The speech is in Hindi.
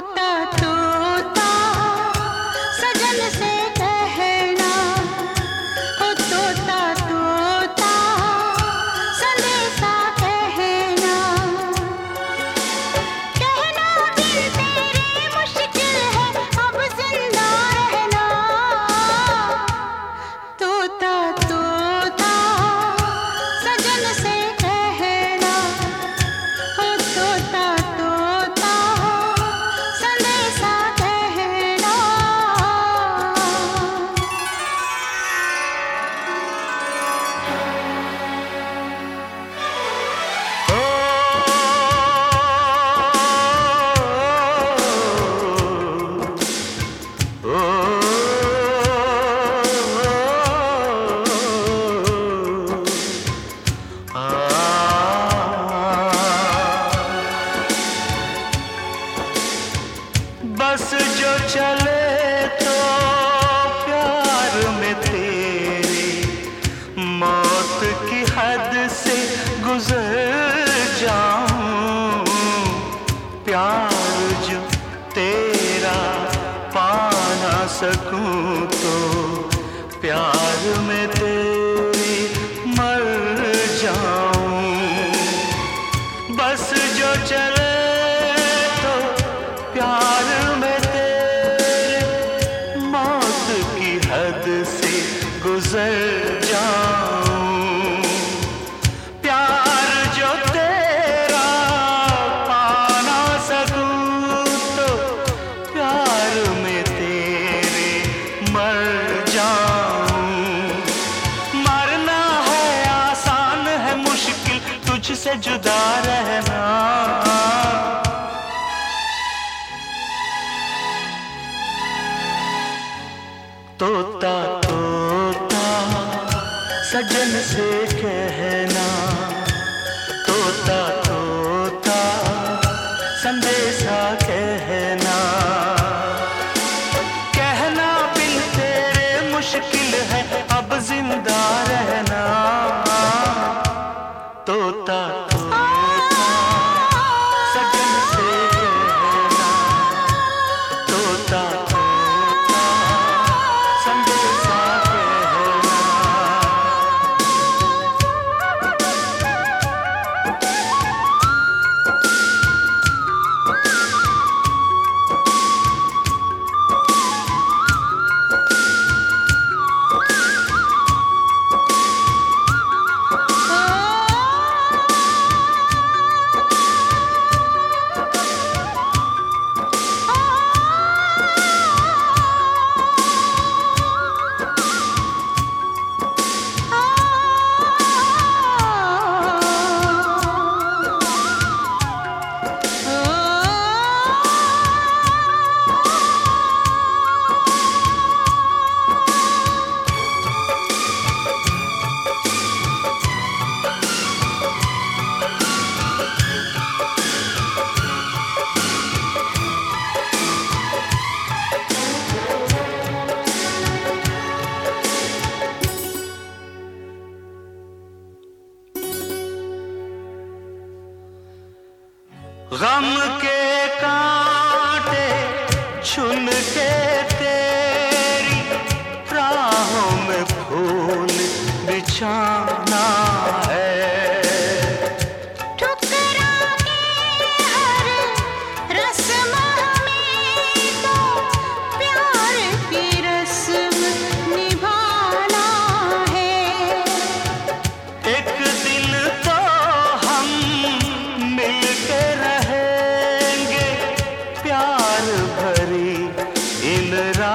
बस जो चले तो प्यार में तेरे मौत की हद से गुजर जाऊं। प्यार जो तेरा पा ना सकूं तो प्यार में तेरी मर जाऊं। बस जो चले तो प्यार में तेरे मौत की हद से गुजर जाऊं। प्यार जो तेरा पा ना सकूं तो प्यार में तेरे मर जाऊं। मरना है आसान है मुश्किल तुझसे जुदा रहना। तोता तोता सजन से कहना। तोता तोता संदेशा कहना। कहना बिन तेरे मुश्किल है अब जिंदा रहना। तोता तोता सजन से कहना। तोता गम के कांटे चुन के तेरी राहों में फूल बिछाना है। ठुकरा के हर रस्म में तो प्यार की रस्म निभाना है। एक दिन तो हम मिलके रहेंगे प्यार भरी इन